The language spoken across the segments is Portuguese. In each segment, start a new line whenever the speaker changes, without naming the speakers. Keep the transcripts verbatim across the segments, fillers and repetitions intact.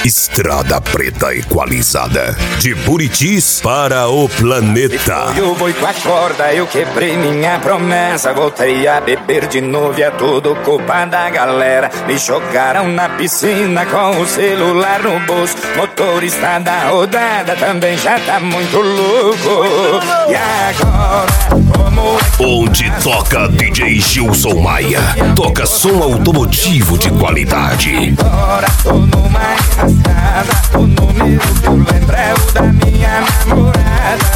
Estrada Preta Equalizada, de Buritis para o planeta.
Foi o boi com a corda, eu quebrei minha promessa. Voltei a beber de novo e é tudo culpa da galera. Me jogaram na piscina com o celular no bolso. Motorista da rodada também já tá muito louco. E agora, como...
Onde toca D J Gilson Maia, toca som automotivo de qualidade.
Agora tô numa enrascada, o número que eu lembro é o da minha namorada.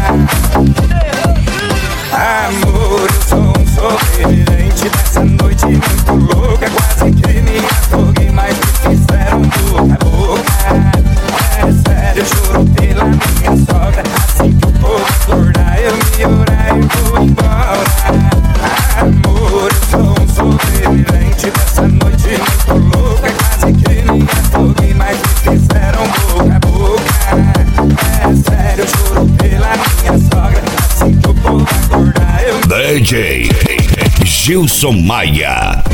Amor, eu sou um sobrevivente dessa noite muito louca. Quase que me afoguei, mas me fizeram boca a boca. É sério, eu juro pela minha sogra. Assim que o povo acordar, eu me orar e vou embora. Amor, eu sou um sobrevivente dessa noite muito louca. Quase que me afoguei, mas me fizeram boca a boca. É sério, eu juro pela minha sogra. Assim que o povo acordar, eu
D J Gilson Maia.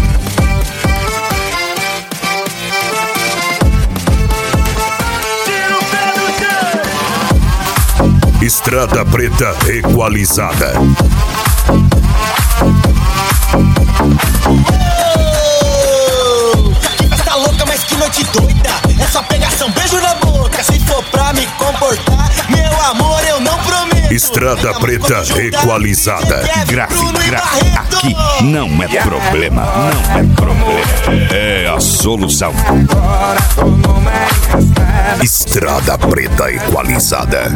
Estrada Preta Equalizada.
Que festa louca, mas que noite doida. É só pegação, beijo na boca. Se for pra me comportar, meu amor, eu não prometo.
Estrada Preta Equalizada.
Grave, grave. Aqui não é problema, não é problema. É a solução.
agora tô numa enrascada.
Estrada Preta Equalizada.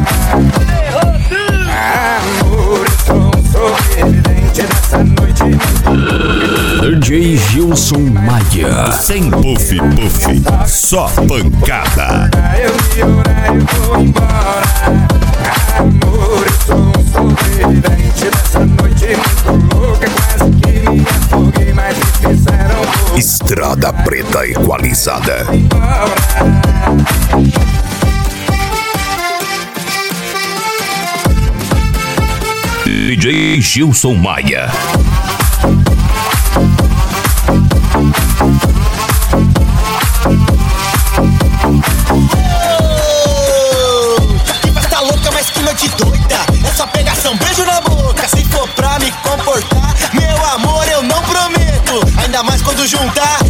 Amor, eu sou um sobrevivente dessa noite muito
D J Gilson Maia. Sem puff, puff, só pancada.
louca. Eu me orar e vou embora. Amor, eu sou um sobrevivente dessa noite muito louca. Quase que me afoguei, mas me fizeram boca
Estrada Preta Equalizada.
embora.
D J Gilson Maia.
Que festa louca, mas que noite doida. É só pegação, beijo na boca. Se for pra me comportar, meu amor, eu não prometo. Ainda mais quando juntar